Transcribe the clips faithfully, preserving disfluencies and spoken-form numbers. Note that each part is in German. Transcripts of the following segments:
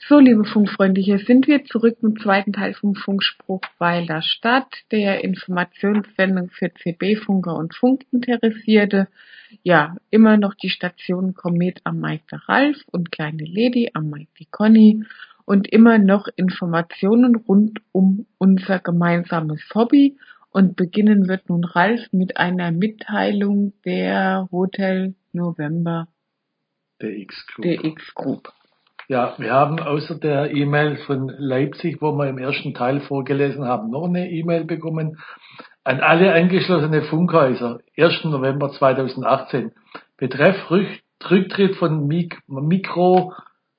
So, liebe Funkfreunde, hier sind wir zurück im zweiten Teil vom Funkspruch Weiler Stadt, der Informationssendung für C B-Funker und Funkinteressierte. Ja, immer noch die Station Komet am Mike der Ralf und Kleine Lady am Mike die Conny und immer noch Informationen rund um unser gemeinsames Hobby. Und beginnen wird nun Ralf mit einer Mitteilung der Hotel November der X-Group. Der X-Group. Ja, wir haben außer der E-Mail von Leipzig, wo wir im ersten Teil vorgelesen haben, noch eine E-Mail bekommen an alle angeschlossene Funkhäuser, ersten November zweitausendachtzehn. Betreff Rück- Rücktritt von Mik- Mikro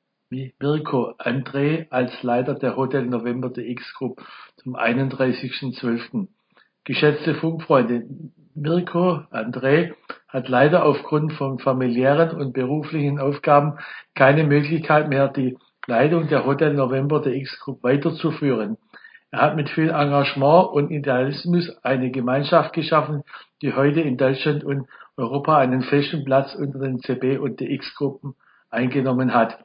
Mirko André als Leiter der Hotel November der X-Group zum einunddreißigsten zwölften Geschätzte Funkfreunde, Mirko André hat leider aufgrund von familiären und beruflichen Aufgaben keine Möglichkeit mehr, die Leitung der Hotel November der X-Group weiterzuführen. Er hat mit viel Engagement und Idealismus eine Gemeinschaft geschaffen, die heute in Deutschland und Europa einen festen Platz unter den C B und der X-Gruppen eingenommen hat.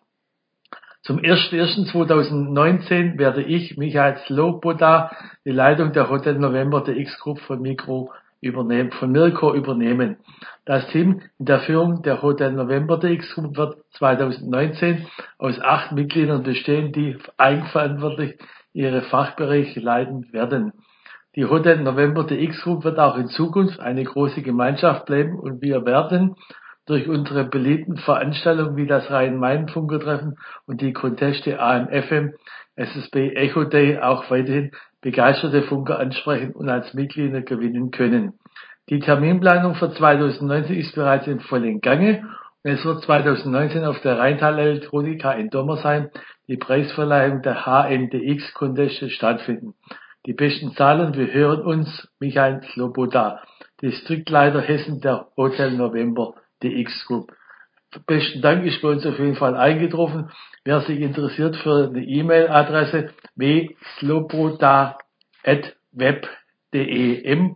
Zum ersten ersten zweitausendneunzehn werde ich, Michael Sloboda, die Leitung der Hotel November der X-Group von Mikro übernehmen, von Mirko übernehmen. Das Team in der Führung der Hotel November der X-Group wird zweitausendneunzehn aus acht Mitgliedern bestehen, die eigenverantwortlich ihre Fachbereiche leiten werden. Die Hotel November der X-Group wird auch in Zukunft eine große Gemeinschaft bleiben und wir werden durch unsere beliebten Veranstaltungen wie das Rhein-Main-Funkertreffen und die Conteste A M F M, S S B Echo Day auch weiterhin begeisterte Funker ansprechen und als Mitglieder gewinnen können. Die Terminplanung für zweitausendneunzehn ist bereits in vollen Gange und es wird zweitausendneunzehn auf der Rheintal Elektronika in Dommersheim die Preisverleihung der H M D X Conteste stattfinden. Die besten Zahlen, wir hören uns, Michael Sloboda, Distriktleiter Hessen der Hotel November die X-Group. Besten Dank, ist bei uns auf jeden Fall eingetroffen. Wer sich interessiert für eine E-Mail-Adresse w sloboda at web punkt de m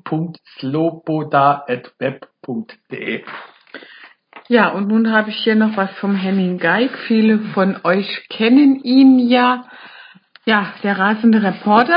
sloboda at web punkt de. Ja, und nun habe ich hier noch was vom Henning Geig. Viele von euch kennen ihn ja. Ja, der rasende Reporter.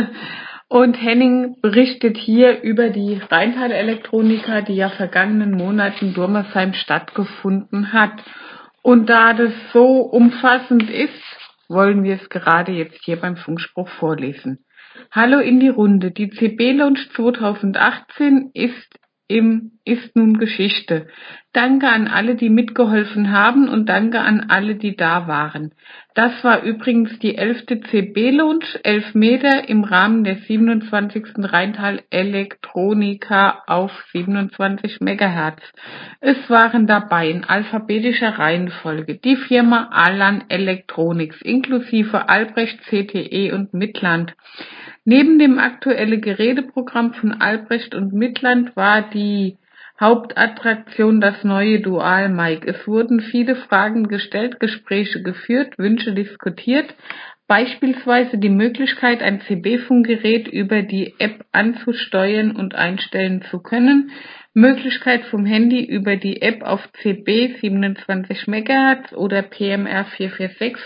Und Henning berichtet hier über die Rheintal Elektronika, die ja vergangenen Monat in Durmersheim stattgefunden hat. Und da das so umfassend ist, wollen wir es gerade jetzt hier beim Funkspruch vorlesen. Hallo in die Runde. Die C B-Lounge zweitausendachtzehn ist im ist nun Geschichte. Danke an alle, die mitgeholfen haben und danke an alle, die da waren. Das war übrigens die elfte C B-Lounge, elf Meter im Rahmen der siebenundzwanzigsten Rheintal Elektronika auf siebenundzwanzig Megahertz. Es waren dabei in alphabetischer Reihenfolge die Firma Alan Electronics inklusive Albrecht, C T E und Midland. Neben dem aktuellen Geräteprogramm von Albrecht und Midland war die Hauptattraktion das neue Dual-Mic. Es wurden viele Fragen gestellt, Gespräche geführt, Wünsche diskutiert, beispielsweise die Möglichkeit, ein C B-Funkgerät über die App anzusteuern und einstellen zu können, Möglichkeit vom Handy über die App auf C B siebenundzwanzig Megahertz oder P M R vier vier sechs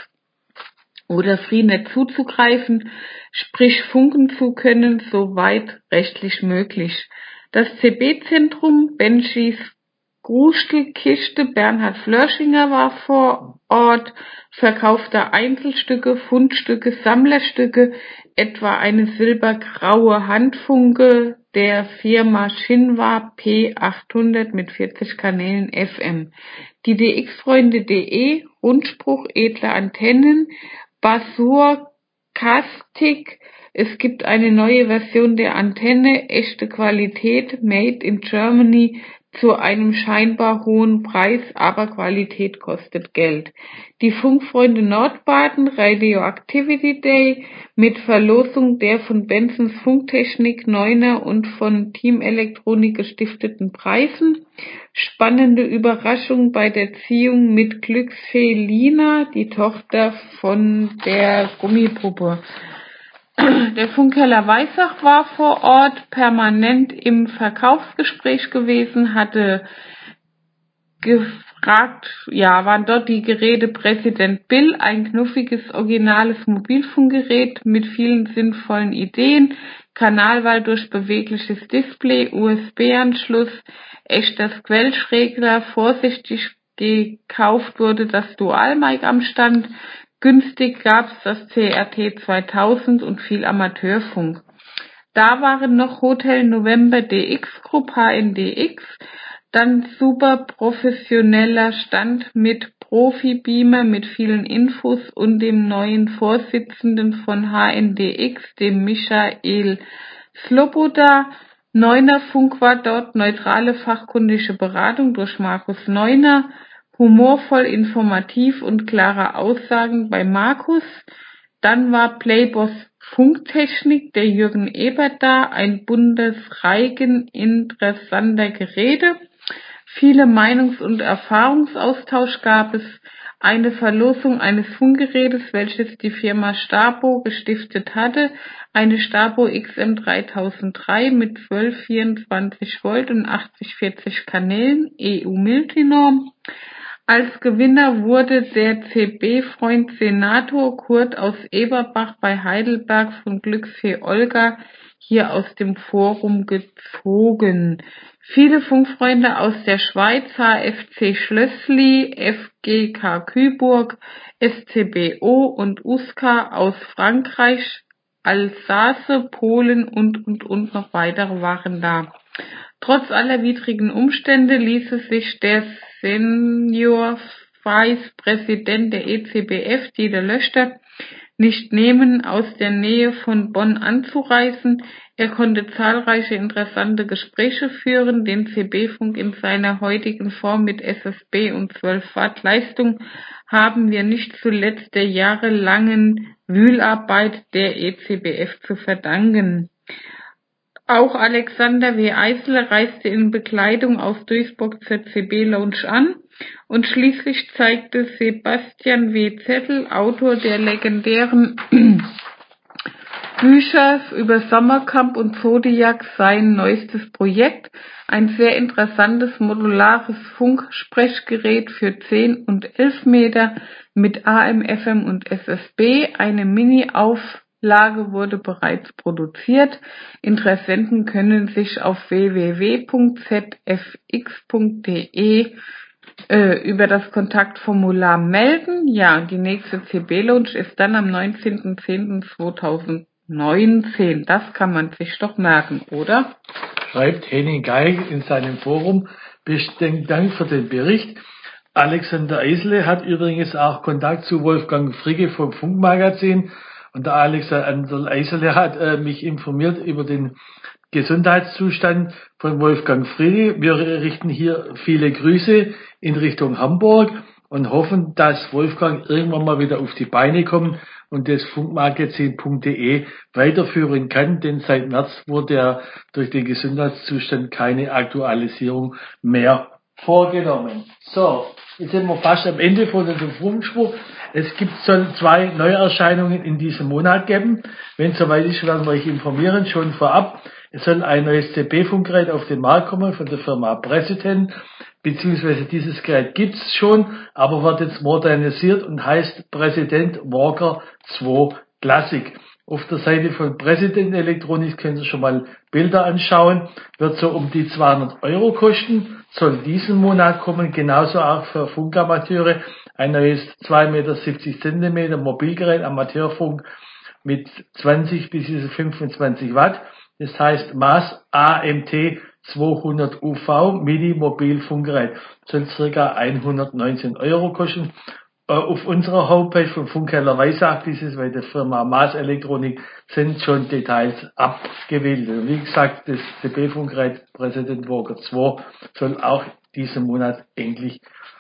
oder Freenet zuzugreifen, sprich funken zu können, soweit rechtlich möglich. Das C B-Zentrum Benschis Grustelkiste Bernhard Flörschinger war vor Ort, verkaufte Einzelstücke, Fundstücke, Sammlerstücke, etwa eine silbergraue Handfunke der Firma Shinwa P achthundert mit vierzig Kanälen F M. Die D X-Freunde punkt de, Rundspruch edle Antennen, Basurkastik, es gibt eine neue Version der Antenne, echte Qualität, made in Germany, zu einem scheinbar hohen Preis, aber Qualität kostet Geld. Die Funkfreunde Nordbaden Radioactivity Day mit Verlosung der von Bensons Funktechnik Neuner und von Team Elektronik gestifteten Preisen. Spannende Überraschung bei der Ziehung mit Glücksfee Lina, die Tochter von der Gummipuppe. Der Funkkeller Weissach war vor Ort permanent im Verkaufsgespräch gewesen, hatte gefragt, ja, waren dort die Geräte Präsident Bill, ein knuffiges, originales Mobilfunkgerät mit vielen sinnvollen Ideen, Kanalwahl durch bewegliches Display, U S B-Anschluss, echter Quellschrägler, vorsichtig gekauft wurde das Dual-Mic am Stand, günstig gab's das C R T zweitausend und viel Amateurfunk. Da waren noch Hotel November D X Group, H N D X, dann super professioneller Stand mit Profi-Beamer mit vielen Infos und dem neuen Vorsitzenden von H N D X, dem Michael Sloboda. Neuner Funk war dort, neutrale fachkundliche Beratung durch Markus Neuner, humorvoll, informativ und klare Aussagen bei Markus. Dann war Playboss Funktechnik, der Jürgen Ebert da, ein buntes Reigen interessanter Geräte. Viele Meinungs- und Erfahrungsaustausch gab es, eine Verlosung eines Funkgerätes, welches die Firma Stabo gestiftet hatte, eine Stabo X M dreitausenddrei mit zwölf vierundzwanzig Volt und achtzig vierzig Kanälen, E U-Multinorm. Als Gewinner wurde der C B-Freund Senator Kurt aus Eberbach bei Heidelberg von Glücksfee Olga hier aus dem Forum gezogen. Viele Funkfreunde aus der Schweiz, H F C Schlössli, F G K Küburg, S C B O und U S K A aus Frankreich, Alsace, Polen und, und, und noch weitere waren da. Trotz aller widrigen Umstände ließ es sich der Senior Vice Präsident der E C B F, Dieter Löschter, nicht nehmen, aus der Nähe von Bonn anzureisen. Er konnte zahlreiche interessante Gespräche führen. Den C B-Funk in seiner heutigen Form mit S S B und zwölf Watt Leistung haben wir nicht zuletzt der jahrelangen Wühlarbeit der E C B F zu verdanken. Auch Alexander W. Eisler reiste in Begleitung aus Duisburg zur C B-Lounge an und schließlich zeigte Sebastian W. Zettel, Autor der legendären Bücher über Sommerkamp und Zodiac, sein neuestes Projekt, ein sehr interessantes modulares Funksprechgerät für zehn und elf Meter mit A M, F M und S S B, eine Mini-Auflage Lage wurde bereits produziert. Interessenten können sich auf w w w punkt z f x punkt d e äh, über das Kontaktformular melden. Ja, die nächste C B-Lounge ist dann am neunzehnten zehnten zweitausendneunzehn. Das kann man sich doch merken, oder? Schreibt Henning Geig in seinem Forum. Besten Dank für den Bericht. Alexander Eisle hat übrigens auch Kontakt zu Wolfgang Fricke vom Funkmagazin. Und der Alexander Eisele hat äh, mich informiert über den Gesundheitszustand von Wolfgang Fricke. Wir richten hier viele Grüße in Richtung Hamburg und hoffen, dass Wolfgang irgendwann mal wieder auf die Beine kommt und das Funkmagazin punkt de weiterführen kann, denn seit März wurde er durch den Gesundheitszustand keine Aktualisierung mehr vorgenommen. So, jetzt sind wir fast am Ende von dem Funkspruch. Es gibt soll zwei Neuerscheinungen in diesem Monat geben. Wenn es soweit ist, werden wir euch informieren, schon vorab. Es soll ein neues C B-Funkgerät auf den Markt kommen von der Firma President, beziehungsweise dieses Gerät gibt es schon, aber wird jetzt modernisiert und heißt President Walker zwei Classic. Auf der Seite von President Electronics könnt ihr schon mal Bilder anschauen. Wird so um die zweihundert Euro kosten. Soll diesen Monat kommen, genauso auch für Funkamateure. Ein neues zwei Meter siebzig Zentimeter Mobilgerät, Amateurfunk mit zwanzig bis fünfundzwanzig Watt. Das heißt Maß A M T zweihundert U V Mini-Mobilfunkgerät. Soll circa hundertneunzehn Euro kosten. Auf unserer Homepage von Funkkeller Weissach, dieses bei der Firma Maas Elektronik, sind schon Details abgebildet. Wie gesagt, das C B-Funkgerät President Walker zwei soll auch diesen Monat endlich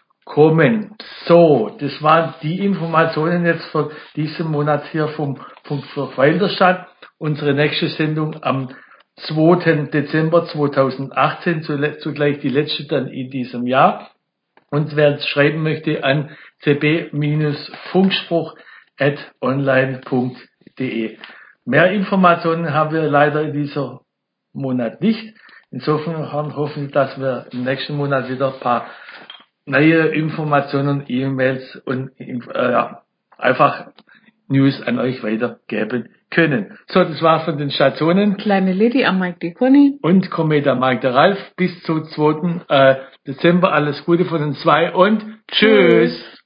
kommen. So, das waren die Informationen jetzt für diesen Monat hier vom Funk für Weilderstadt. Unsere nächste Sendung am zweiten Dezember zweitausendachtzehn, zugleich die letzte dann in diesem Jahr. Und wer es schreiben möchte an c b Funkspruch at online punkt de. Mehr Informationen haben wir leider in diesem Monat nicht. Insofern hoffen wir, dass wir im nächsten Monat wieder ein paar neue Informationen, E-Mails und äh, ja, einfach News an euch weitergeben können. So, das war von den Stationen. Kleine Lady am Mike die Conny. Und Komet am Mike der Ralf. Bis zum zweiten Äh, Dezember. Alles Gute von den zwei und tschüss. tschüss.